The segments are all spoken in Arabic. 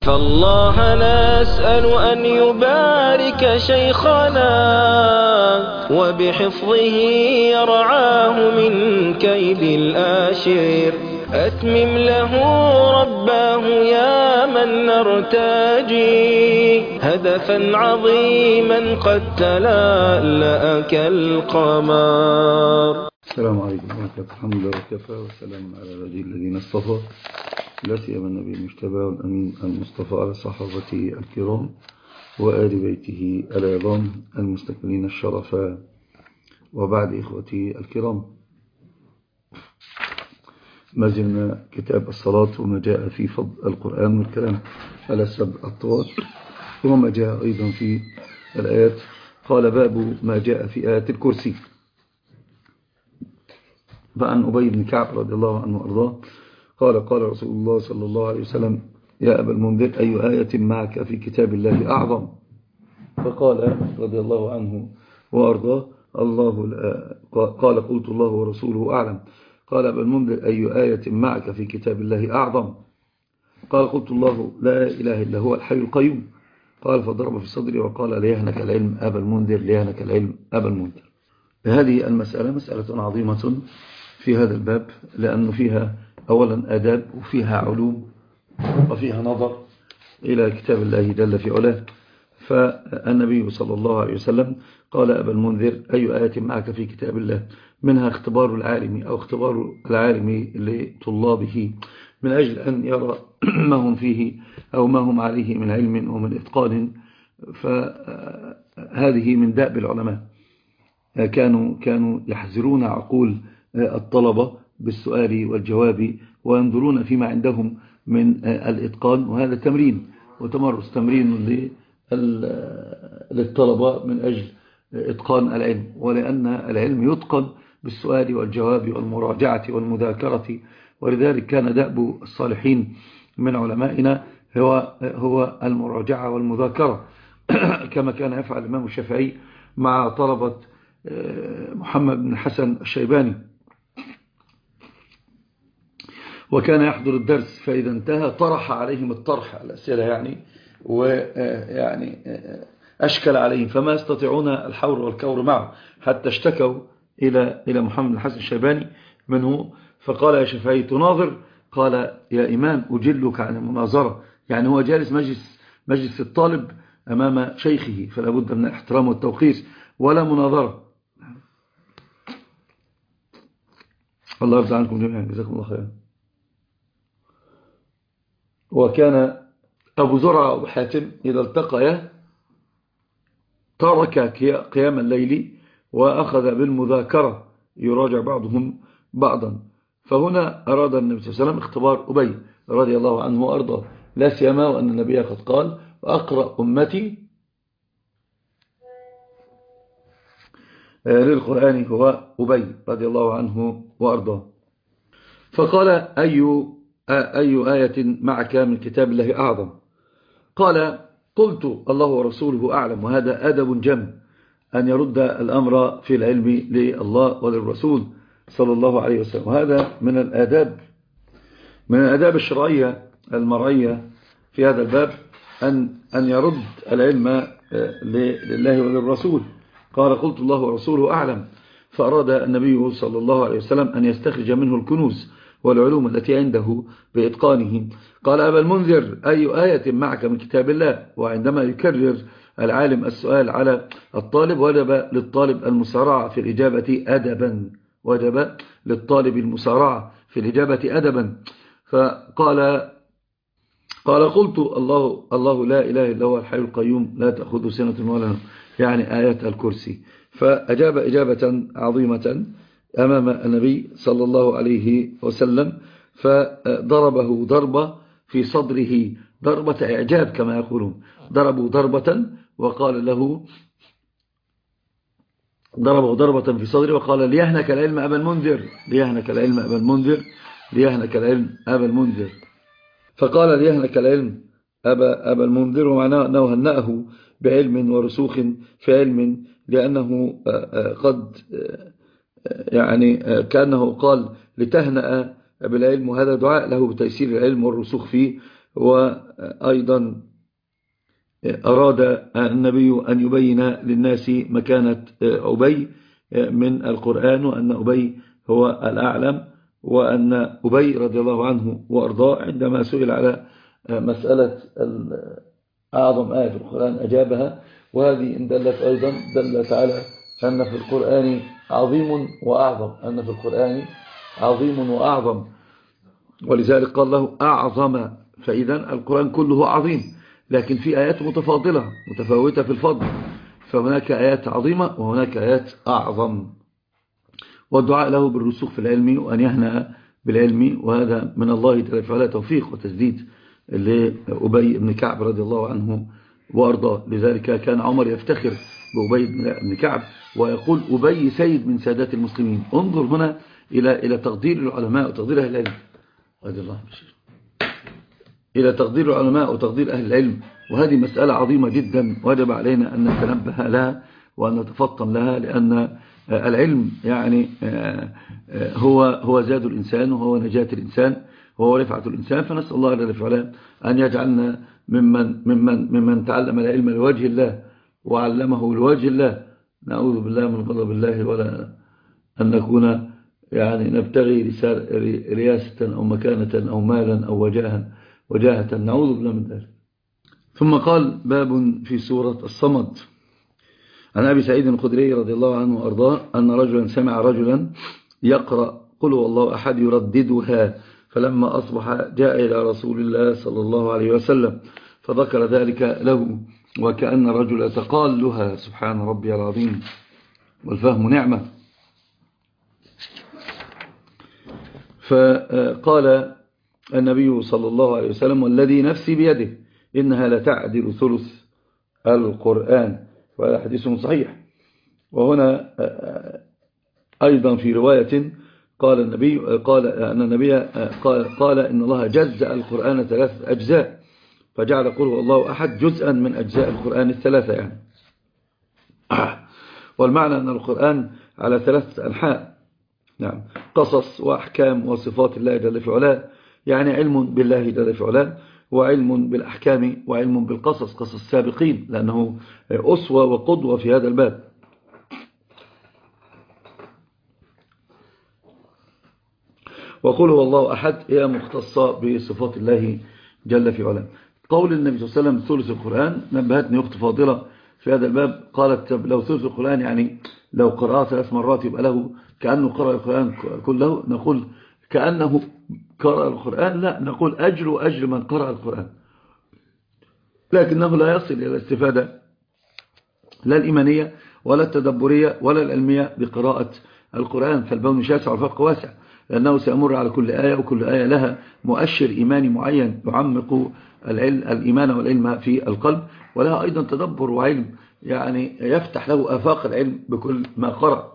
فالله نسأل أن يبارك شيخنا وبحفظه يرعاه من كيد الآشر. أتمم له رباه يا من نرتجي هدفا عظيما قد تلألأ كالقمر. السلام عليكم ورحمة الله. الحمد لله وكفى والسلام على عباده الذين اصطفى، لا سيما النبي المجتبى والأمين المصطفى على صحابته الكرام وآل بيته العظام المستكملين الشرفاء. وبعد إخوتي الكرام، ما زلنا كتاب الصلاة وما جاء في فضل القرآن والكلام على السبع الطوال، وما جاء أيضا في الآيات. قال باب ما جاء في آيات الكرسي. فعن أبي بن كعب رضي الله عنه وأرضاه قال قال رسول الله صلى الله عليه وسلم: يا أبا المنذر، أي آية معك في كتاب الله أعظم؟ فقال رضي الله عنه وأرضاه: قال قلت الله ورسوله أعلم. قال أبا المنذر: أي آية معك في كتاب الله أعظم؟ قال قلت الله لا إله إلا هو الحي القيوم. قال فضرب في صدري وقال: ليهنك العلم أبا المنذر، ليهنك العلم أبا المنذر. هذه المسألة مسألة عظيمة في هذا الباب، لأنه فيها أولا آداب وفيها علوم وفيها نظر إلى كتاب الله جل في علاه. فالنبي صلى الله عليه وسلم قال: أبا المنذر، أي آية معك في كتاب الله؟ منها اختبار العالم أو اختبار العالم لطلابه من أجل أن يرى ما هم فيه أو ما هم عليه من علم ومن إتقان. فهذه من دأب العلماء، كانوا يحذرون عقول الطلبة بالسؤال والجواب وينظرون فيما عندهم من الإتقان، وهذا تمرين وتمرس، تمرين للطلبة من أجل إتقان العلم، ولأن العلم يتقن بالسؤال والجواب والمراجعة والمذاكرة. ولذلك كان دأب الصالحين من علمائنا هو المراجعة والمذاكرة كما كان يفعل الإمام الشافعي مع طلبة محمد بن حسن الشيباني. وكان يحضر الدرس، فإذا انتهى طرح عليهم الطرح الأسئلة ويعني أشكل عليهم فما يستطيعون الحور والكور معه، حتى اشتكوا إلى محمد بن حسن الشيباني منه. فقال: يا شافعي تناظر؟ قال: يا إمام أجلك عن المناظرة. يعني هو جالس مجلس الطالب أمام شيخه، فلا بد من الاحترام والتوقير ولا مناظرة. الله يرضى عنكم جميعا، جزاكم الله خيرا. وكان أبو زرع وأبو حاتم إذا التقيا ترك قيام الليل وأخذ بالمذاكرة يراجع بعضهم بعضا. فهنا أراد النبي صلى الله عليه وسلم اختبار أبي رضي الله عنه وأرضاه، لا سيما وأن النبي قد قال: وأقرأ أمتي للقرآن هو أبي رضي الله عنه وأرضاه. فقال: أي آية معك من كتاب الله أعظم؟ قال: قلت الله ورسوله أعلم. وهذا أدب جم أن يرد الأمر في العلم لله وللرسول صلى الله عليه وسلم. وهذا من الآداب الشرعية المرعية في هذا الباب، أن يرد العلم لله وللرسول. قال: قلت الله ورسوله أعلم. فأراد النبي صلى الله عليه وسلم أن يستخرج منه الكنوز والعلوم التي عنده بإتقانه. قال: أبا المنذر، أي آية معك من كتاب الله؟ وعندما يكرر العالم السؤال على الطالب وجب للطالب المسارعة في الإجابة أدبا، وجب للطالب المسارعة في الإجابة أدبا. فقال: قلت الله لا إله إلا هو الحي القيوم لا تأخذه سنة ولا نوم، يعني آية الكرسي. فأجاب إجابة عظيمة أمام النبي صلى الله عليه وسلم، فضربه ضربة في صدره، ضربة إعجاب كما يقولون. ضربه ضربة وقال له، ضربه ضربة في صدره وقال: ليهنك العلم أبا المنذر، ليهنك العلم أبا المنذر، ليهنك العلم أبا المنذر. فقال: ليهنك العلم أبا المنذر، ومعناه أنه هنأه بعلم ورسوخ في علم، لأنه قد يعني كأنه قال لتهنأ بالعلم، وهذا دعاء له بتيسير العلم والرسوخ فيه. وأيضا أراد النبي أن يبين للناس مكانة أبي من القرآن، وأن أبي هو الأعلم، وأن أبي رضي الله عنه وأرضاه عندما سئل على مسألة أعظم آية في القرآن أجابها. وهذه إن دلت أيضا دلت على أن في القرآن عظيم وأعظم، أن في القرآن عظيم وأعظم، ولذلك قال له أعظم. فإذا القرآن كله عظيم، لكن في آيات متفاضلة متفاوتة في الفضل، فهناك آيات عظيمة وهناك آيات أعظم. والدعاء له بالرسوخ في العلم وأن يهنأ بالعلم، وهذا من الله تعالى فعلا توفيق وتسديد لأبي بن كعب رضي الله عنه وأرضاه. لذلك كان عمر يفتخر بأبي بن كعب ويقول أبي سيد من سادات المسلمين. انظر هنا إلى تقدير العلماء وتقدير أهل العلم، رضي الله عنه، إلى تقدير العلماء وتقدير أهل العلم. وهذه مسألة عظيمة جدا وجب علينا أن نتنبه لها وأن نتفطن لها، لأن العلم يعني هو زاد الإنسان وهو نجاة الإنسان وهو رفعة الإنسان. فنسأل الله جل وعلا أن يجعلنا ممن تعلم العلم لوجه الله وعلمه لوجه الله. نعوذ بالله من غضب الله، ولا أن نكون يعني نبتغي رياسة أو مكانة أو مالا أو وجاهة، نعوذ بالله من ذلك. ثم قال باب في سورة الصمد. عن أبي سعيد الخدري رضي الله عنه وأرضاه أن رجلا سمع رجلا يقرأ قل هو الله أحد يرددها، فلما أصبح جاء إلى رسول الله صلى الله عليه وسلم فذكر ذلك له، وكأن الرجل تقالها سبحان ربي العظيم، والفهم نعمة. فقال النبي صلى الله عليه وسلم والذي نفسي بيده إنها لتعدل ثلث القرآن، وهذا حديث صحيح. وهنا أيضا في رواية قال أن النبي قال إن الله جزأ القرآن 3 أجزاء، فجعل قل هو الله أحد جزءا من أجزاء القرآن 3 يعني. والمعنى أن القرآن على 3 أنحاء، نعم، قصص وأحكام وصفات الله جل في علاه، يعني علم بالله جل في علاه، وعلم بالأحكام، وعلم بالقصص، قصص السابقين، لأنه أسوة وقدوة في هذا الباب. وقل هو الله أحد هي مختصة بصفات الله جل في علاه. قول النبي صلى الله عليه وسلم ثلث القرآن نبهتني أخت فاضلة في هذا الباب، قالت لو ثلث القرآن يعني لو قرأه 3 مرات يبقى له كأنه قرأ القرآن كله. نقول كأنه قرأ القرآن؟ لا، نقول أجر من قرأ القرآن، لكنه لا يصل إلى الاستفادة لا الإيمانية ولا التدبرية ولا العلمية بقراءة القرآن. فالبون شاسع والفرق واسع، لأنه سيمر على كل آية، وكل آية لها مؤشر إيماني معين يعمق الإيمان والعلم في القلب، ولها أيضا تدبر وعلم يعني يفتح له آفاق العلم بكل ما قرأ.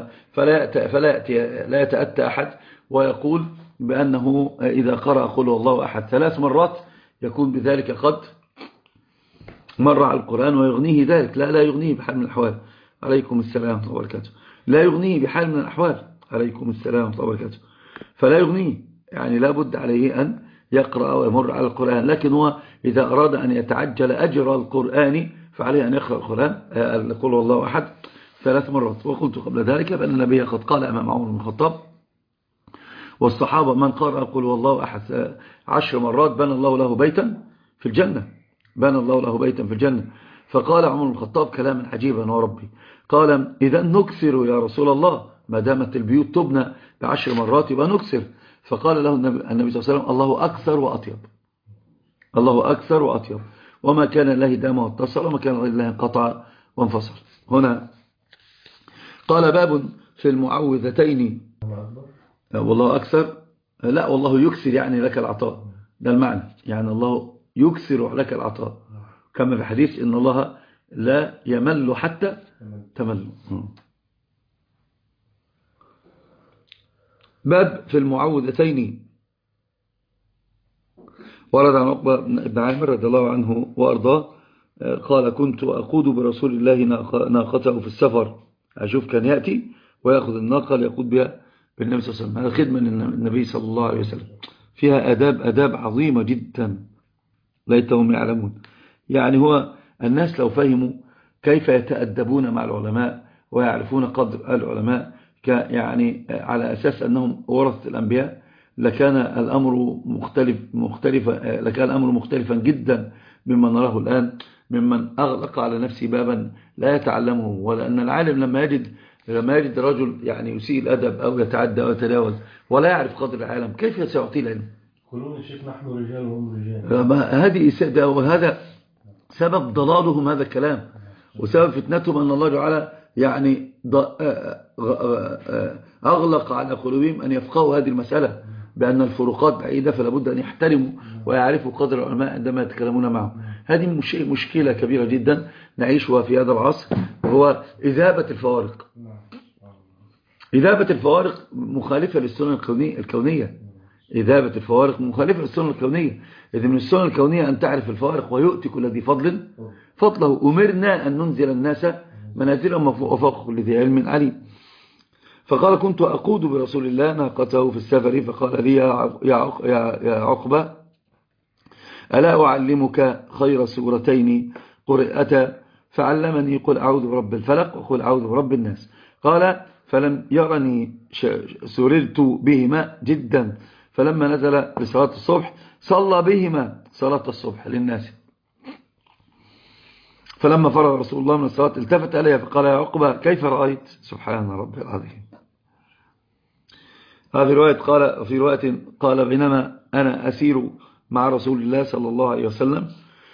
فلا يتأتى أحد ويقول بأنه إذا قرأ قل هو الله أحد 3 مرات يكون بذلك قد مر على القرآن ويغنيه ذلك. لا يغنيه بحال من الأحوال. عليكم السلام ورحمة الله وبركاته. لا يغنيه بحال من الأحوال. عليكم السلام ورحمة الله وبركاته. فلا يغنيه، يعني لا بد عليه أن يقرأ ويمر على القرآن. لكن هو إذا أراد أن يتعجل أجر القرآن فعليه أن يقرأ القرآن قل هو الله أحد 3 مرات. وقلت قبل ذلك بأن النبي قد قال أمام عمر بن الخطاب والصحابة من قرأ قل هو الله أحد 10 مرات بنى الله له بيتا في الجنة، بنى الله له بيتا في الجنة. فقال عمر بن الخطاب كلاما عجيبا وربي، قال إذا نكسر يا رسول الله، ما دامت البيوت تبنى ب10 مرات يبقى نكسر. فقال له النبي صلى الله عليه وسلم الله أكثر وأطيب، الله أكثر وأطيب، وما كان الله دام واتصل وما كان الله انقطع وانفصل. هنا قال باب في المعوذتين والله أكثر، لا والله يكثر يعني لك العطاء، ده المعنى، يعني الله يكثر لك العطاء، كما في حديث إن الله لا يمل حتى تمل. باب في المعوذتين. ورد عن عقبة بن عامر رضي الله عنه وأرضاه قال كنت أقود برسول الله ناقته في السفر. أشوف كان يأتي ويأخذ الناقة ليقود بها بالنبي صلى الله عليه وسلم. هذا خدمة للنبي صلى الله عليه وسلم، فيها أداب عظيمة جدا ليتهم يعلمون. يعني هو الناس لو فهموا كيف يتأدبون مع العلماء ويعرفون قدر العلماء يعني على أساس أنهم ورثة الأنبياء، لكان الأمر مختلفا جدا مما نراه الآن، ممن أغلق على نفسه بابا لا يتعلمه. ولأن العالم لما يجد رجل يعني يسيء الأدب أو يتعدى أو يتجاوز ولا يعرف قدر العالم، كيف سيعطيه العلم؟ كلون الشيخ نحن رجال وهم رجال. هذا سبب ضلالهم هذا الكلام، وسبب فتنتهم أن الله تعالى يعني أغلق على قلوبهم أن يفقهوا هذه المسألة بأن الفروقات بعيدة، فلا بد أن يحترموا ويعرفوا قدر العلماء عندما يتكلمون معهم. هذه مشكلة كبيرة جدا نعيشها في هذا العصر، وهو إذابة الفوارق. إذابة الفوارق مخالفة للسنة الكونية. إذابة الفوارق مخالفة للسنة الكونية. إذا من السنة الكونية أن تعرف الفوارق ويؤتي كل ذي فضله. أمرنا أن ننزل الناس منازلهم وفوق كل ذي علم عليم. فقال كنت أقود برسول الله ناقته في السفر، فقال لي يا عقبة ألا أعلمك خير سورتين قرأتا؟ فعلمني قل أعوذ برب الفلق وقل أعوذ برب الناس. قال فلم يرني سررت بهما جدا، فلما نزل بصلاة الصبح صلى بهما صلاة الصبح للناس. فلما فرغ رسول الله من الصلاة التفت إليه فقال يا عقبة كيف رأيت؟ سبحان ربي العظيم. هذه رواية قال، في رواية قال بينما أنا أسير مع رسول الله صلى الله عليه وسلم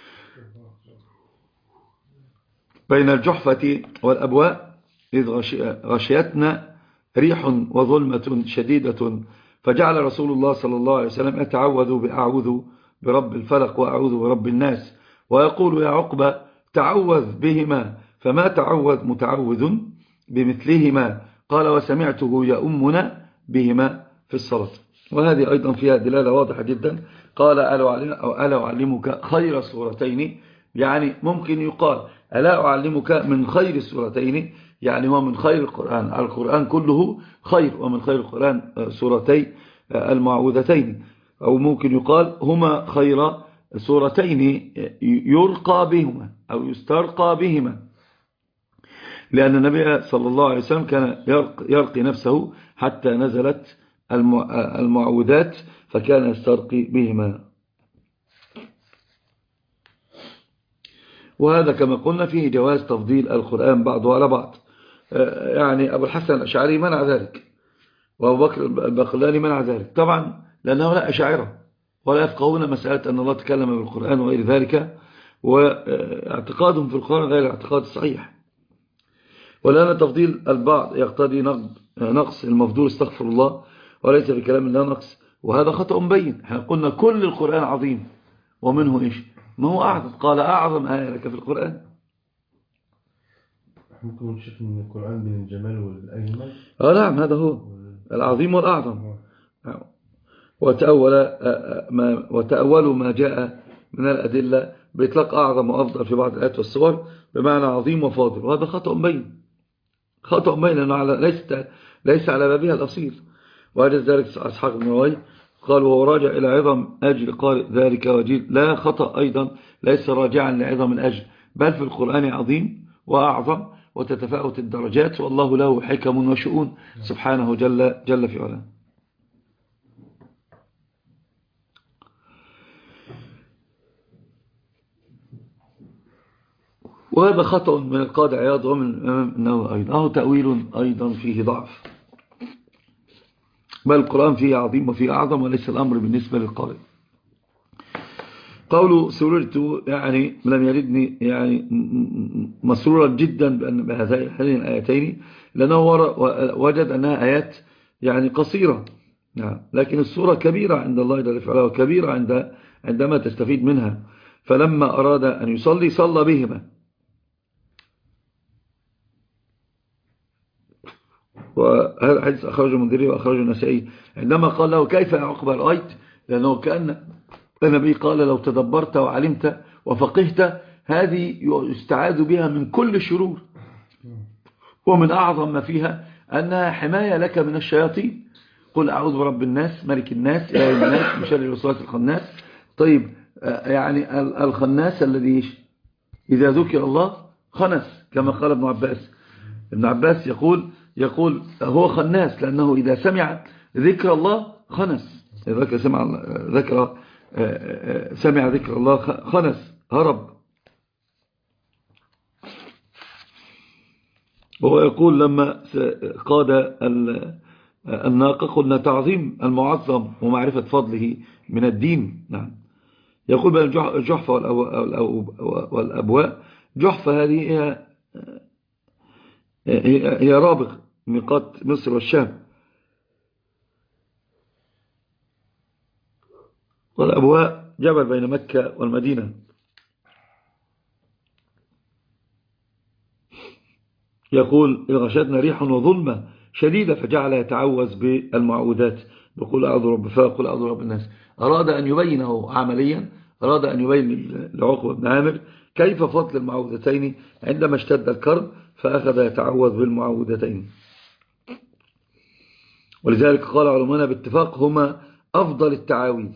بين الجحفة والأبواء إذ غشيتنا ريح وظلمة شديدة، فجعل رسول الله صلى الله عليه وسلم يتعوذ بأعوذ برب الفلق وأعوذ برب الناس، ويقول يا عقبة تعوذ بهما، فما تعوذ متعوذ بمثلهما. قال وسمعته يؤمنا بهما في الصلاة. وهذه أيضا فيها دلالة واضحة جدا. قال ألا أعلمك خير سورتين؟ يعني ممكن يقال ألا أعلمك من خير السورتين، يعني هو من خير القرآن. القرآن كله خير، ومن خير القرآن سورتي المعوذتين. أو ممكن يقال هما خير سورتين يرقى بهما أو يسترقى بهما، لأن النبي صلى الله عليه وسلم كان يرقي نفسه حتى نزلت المعوذات فكان يسترقي بهما. وهذا كما قلنا فيه جواز تفضيل القرآن بعضه على بعض. يعني أبو الحسن الأشعري منع ذلك، وأبو بكر الباقلاني منع ذلك، طبعا لأنه لا أشاعرة ولا يفقهون مسألة أن الله تكلم بالقرآن وغير ذلك، واعتقادهم في القرآن غير الاعتقاد الصحيح. ولأن تفضيل البعض يقتضي نقص المفضول، استغفر الله، وليس في كلام الله نقص، وهذا خطأ مبين. احنا قلنا كل القرآن عظيم، ومنه إيش؟ ما هو أعظم؟ قال أعظم آية لك في القرآن. ممكن نشوف من القرآن بين الجمال والأجمل. نعم، هذا هو العظيم والأعظم. وتأولوا ما جاء من الأدلة بإطلاق أعظم وأفضل في بعض الآيات والصور بمعنى عظيم وفاضل، وهذا خطأ مبين. خطأ مبين لأنه ليس على بابها الأصيل. وأجل ذلك أصحاب بن راهويه قال وهو راجع إلى عظم أجر قارئ ذلك وجيل. لا، خطأ أيضا ليس راجعا لعظم الأجر، بل في القرآن عظيم وأعظم وتتفاوت الدرجات، والله له حكم وشؤون سبحانه جل في علاه. وهذا خطأ من القاضي عياض ومن الإمام النووي أيضا، تأويل أيضا فيه ضعف، بل القرآن فيه عظيم وفيه أعظم، وليس الأمر بالنسبة للقارئ. قوله سررت يعني لم يردني، يعني مسرورا جدا بهذين الآيتين، لأنه وجد أنها آيات يعني قصيرة، لكن السورة كبيرة عند الله جل وعلا، وكبيرة عندما تستفيد منها. فلما أراد أن يصلي صلى بهما. وهذا الحديث أخرجه المنذري وأخرجه النسائي. عندما قال له كيف يا عقبة رأيت، لأنه كأن النبي قال لو تدبرت وعلمت وفقهت، هذه يستعاذ بها من كل الشرور، ومن أعظم ما فيها أنها حماية لك من الشياطين. قل أعوذ برب الناس ملك الناس إله الناس من شر الوسواس الخناس. طيب يعني الخناس الذي إذا ذكر الله خنس، كما قال ابن عباس. ابن عباس يقول هو خناس لأنه إذا سمع ذكر الله خنس، إذا سمع ذكر الله خنس، هرب. وهو يقول لما قاد الناقة قلنا تعظيم المعظم ومعرفة فضله من الدين. نعم. يقول بأن الجحفة والأبواء، جحفة هذه هي رابغ ميقات مصر والشام، والأبواء جبل بين مكة والمدينة. يقول غشتنا ريح وظلمة شديدة فجعل يتعوذ بالمعوذات، يقول أعوذ رب فلق وأعوذ رب الناس. أراد أن يبينه عمليا، أراد أن يبين لعقبة بن عامر كيف فضل المعوذتين عندما اشتد الكرب، فأخذ يتعوذ بالمعوذتين. ولذلك قال علماء باتفاق هما أفضل التعاويذ.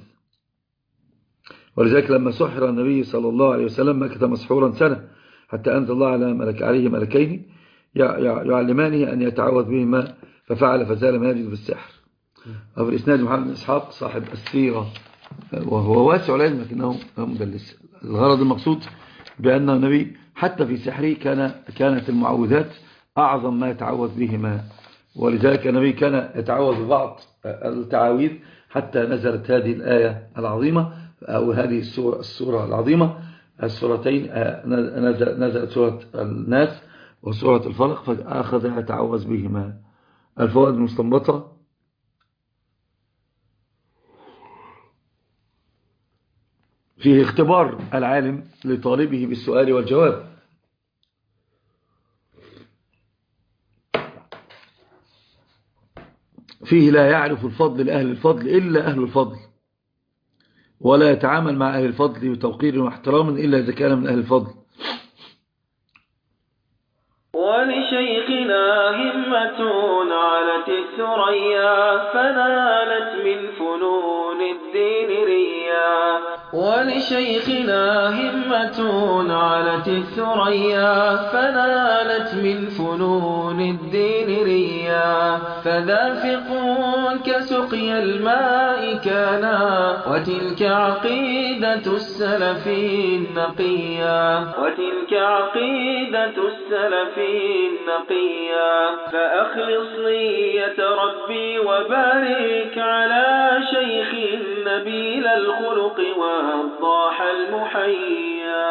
ولذلك لما سحر النبي صلى الله عليه وسلم مكث مسحورا سنة حتى أنزل الله عليه ملكين يعلمانه أن يتعوذ بهما، ففعل فزال ما يجد بالسحر. وفي الإسناد محمد بن إسحاق صاحب السيرة، وهو واسع العلم لكنه مدلس. الغرض المقصود بأن النبي حتى في سحره كانت المعوذات أعظم ما يتعوذ بهما. ولذلك النبي كان يتعوذ ببعض التعاويذ حتى نزلت هذه الآية العظيمة، أو هذه السورة العظيمة. السورتين نزلت سورة الناس وسورة الفلق، فأخذ يتعوذ بهما. الفوائد المستنبطة: فيه اختبار العالم لطالبه بالسؤال والجواب، فيه لا يعرف الفضل لأهل الفضل إلا أهل الفضل، ولا يتعامل مع أهل الفضل بتوقير واحترام إلا إذا كان من أهل الفضل. ولشيخنا همة علت الثريا فنالت من فنون الدين ريا. ولشيخنا همة علت الثريا فنالت من فنون الدين ريا. فذافق كسقي الماء كانا وتلك عقيدة السلف النقيا. وتلك عقيدة السلف النقيا. فأخلص نية ربي وبارك على شيخ نبيل الخلق والضاح المحيا.